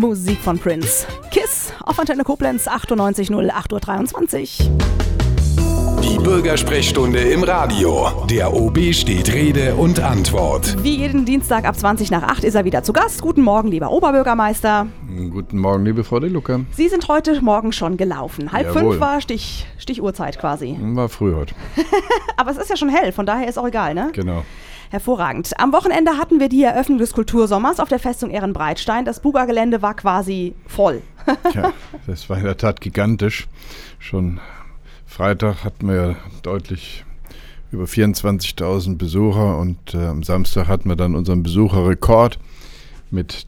Musik von Prince. Kiss auf Antenne Koblenz 98.0, 8.23 Uhr. Die Bürgersprechstunde im Radio. Der OB steht Rede und Antwort. Wie jeden Dienstag ab 20:08 ist er wieder zu Gast. Guten Morgen, lieber Oberbürgermeister. Guten Morgen, liebe Frau De Luca. Sie sind heute Morgen schon gelaufen. 4:30 war Stichuhrzeit quasi. War früh heute. Aber es ist ja schon hell, von daher ist auch egal, ne? Genau. Hervorragend. Am Wochenende hatten wir die Eröffnung des Kultursommers auf der Festung Ehrenbreitstein. Das Buga-Gelände war quasi voll. Ja, das war in der Tat gigantisch. Schon Freitag hatten wir deutlich über 24.000 Besucher und am Samstag hatten wir dann unseren Besucherrekord mit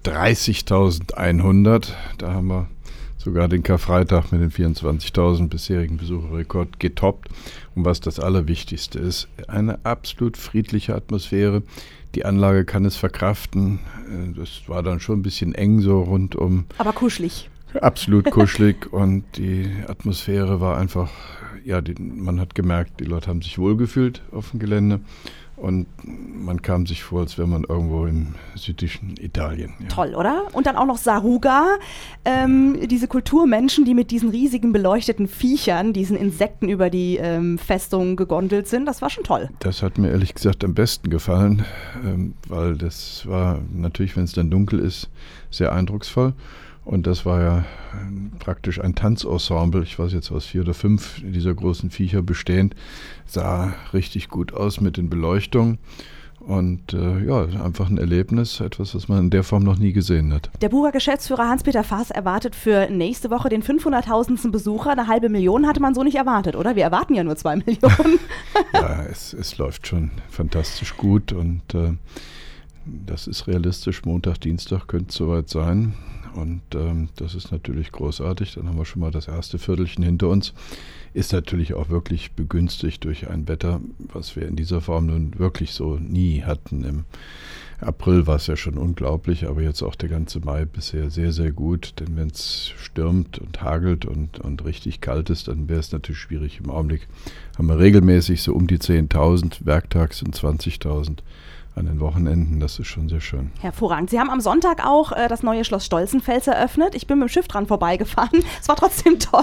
30.100. Da haben wir sogar den Karfreitag mit den 24.000 bisherigen Besucherrekord getoppt. Und was das Allerwichtigste ist, eine absolut friedliche Atmosphäre. Die Anlage kann es verkraften. Das war dann schon ein bisschen eng so rundum. Aber kuschelig. Absolut kuschelig und die Atmosphäre war einfach, ja, man hat gemerkt, die Leute haben sich wohlgefühlt auf dem Gelände und man kam sich vor, als wäre man irgendwo im südlichen Italien. Ja. Toll, oder? Und dann auch noch Saruga, diese Kulturmenschen, die mit diesen riesigen beleuchteten Viechern, diesen Insekten über die Festung gegondelt sind, das war schon toll. Das hat mir ehrlich gesagt am besten gefallen, weil das war natürlich, wenn es dann dunkel ist, sehr eindrucksvoll. Und das war ja praktisch ein Tanzensemble, ich weiß jetzt aus 4 oder 5 dieser großen Viecher bestehend, sah richtig gut aus mit den Beleuchtungen. Und ja, einfach ein Erlebnis, etwas, was man in der Form noch nie gesehen hat. Der Buga-Geschäftsführer Hans-Peter Faas erwartet für nächste Woche den 500.000. Besucher. 500.000 hatte man so nicht erwartet, oder? Wir erwarten ja nur 2 Millionen. Ja, es läuft schon fantastisch gut und das ist realistisch. Montag, Dienstag könnte es soweit sein. Und das ist natürlich großartig. Dann haben wir schon mal das erste Viertelchen hinter uns. Ist natürlich auch wirklich begünstigt durch ein Wetter, was wir in dieser Form nun wirklich so nie hatten. Im April war es ja schon unglaublich, aber jetzt auch der ganze Mai bisher sehr, sehr gut. Denn wenn es stürmt und hagelt und richtig kalt ist, dann wäre es natürlich schwierig. Im Augenblick haben wir regelmäßig so um die 10.000, werktags sind 20.000. An den Wochenenden, das ist schon sehr schön. Hervorragend. Sie haben am Sonntag auch das neue Schloss Stolzenfels eröffnet. Ich bin mit dem Schiff dran vorbeigefahren. Es war trotzdem toll.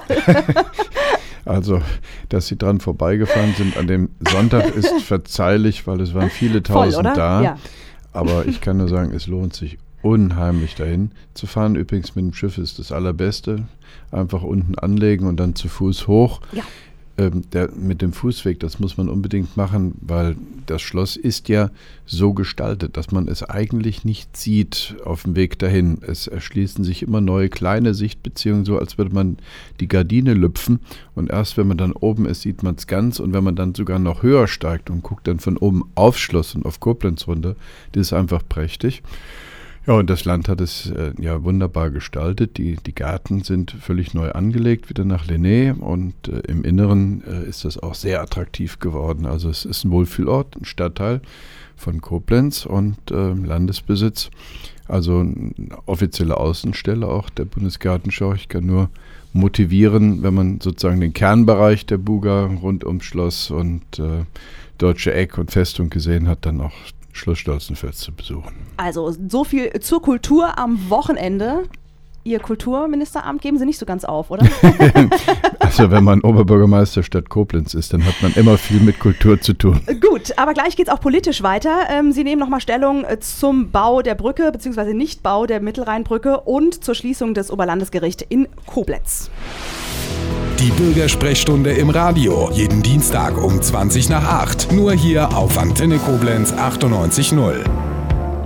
Also, dass Sie dran vorbeigefahren sind an dem Sonntag ist verzeihlich, weil es waren viele Tausend da. Ja. Aber ich kann nur sagen, es lohnt sich unheimlich dahin zu fahren. Übrigens mit dem Schiff ist das Allerbeste. Einfach unten anlegen und dann zu Fuß hoch. Ja. Mit dem Fußweg, das muss man unbedingt machen, weil das Schloss ist ja so gestaltet, dass man es eigentlich nicht sieht auf dem Weg dahin. Es erschließen sich immer neue kleine Sichtbeziehungen, so als würde man die Gardine lüpfen und erst wenn man dann oben ist, sieht man es ganz und wenn man dann sogar noch höher steigt und guckt dann von oben aufs Schloss und auf Koblenz runter, das ist einfach prächtig. Ja, und das Land hat es ja wunderbar gestaltet. Die Gärten sind völlig neu angelegt, wieder nach Lenné. Und im Inneren ist das auch sehr attraktiv geworden. Also es ist ein Wohlfühlort, ein Stadtteil von Koblenz und Landesbesitz. Also eine offizielle Außenstelle auch der Bundesgartenschau. Ich kann nur motivieren, wenn man sozusagen den Kernbereich der Buga rund ums Schloss und Deutsche Eck und Festung gesehen hat, dann auch Schloss Stolzenfels zu besuchen. Also so viel zur Kultur am Wochenende. Ihr Kulturministeramt geben Sie nicht so ganz auf, oder? Also wenn man Oberbürgermeister Stadt Koblenz ist, dann hat man immer viel mit Kultur zu tun. Gut, aber gleich geht es auch politisch weiter. Sie nehmen nochmal Stellung zum Bau der Brücke, beziehungsweise Nichtbau der Mittelrheinbrücke und zur Schließung des Oberlandesgerichts in Koblenz. Die Bürgersprechstunde im Radio. Jeden Dienstag um 7:20, nur hier auf Antenne Koblenz 98.0.